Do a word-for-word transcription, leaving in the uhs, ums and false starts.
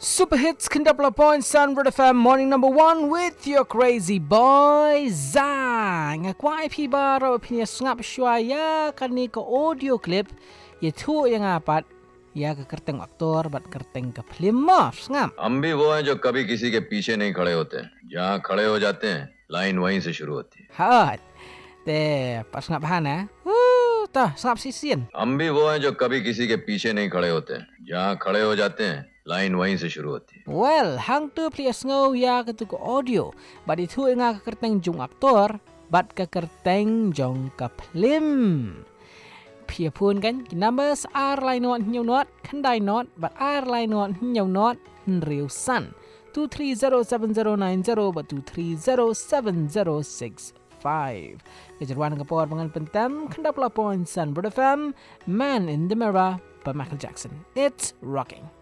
Super Hits Kendapla Point Sunbird F M Morning Number One with your crazy boy Zang. Kuai pi baro pinya sngap shwaya kani ko audio clip ye thu yang apat या का करते aktor bat करते का film sngap. हम भी वो हैं जो कभी किसी के पीछे नहीं खड़े होते हैं. जहाँ खड़े हो जाते हैं लाइन वहीं से शुरू होती है. हाँ ते pas ngap hana uh ta sngap sisian. हम भी वो हैं जो कभी किसी के पीछे नहीं खड़े होते हैं. जहाँ खड़े हो जाते हैं लाइन वहीं से शुरू होती है. Well, hang tu please ngau ya ka tu ko audio. But itu nga ka kerteng jung aktor, bat ka kerteng jong ka film. Pia pun kan numbers are line not new not kan dai not but are line not new not real san. two three zero seven zero nine zero but two three zero seven zero six five. Kejarwan ka por pangan pentam kan dapla point Sunbird F M Man in the Mirror by Michael Jackson. It's rocking.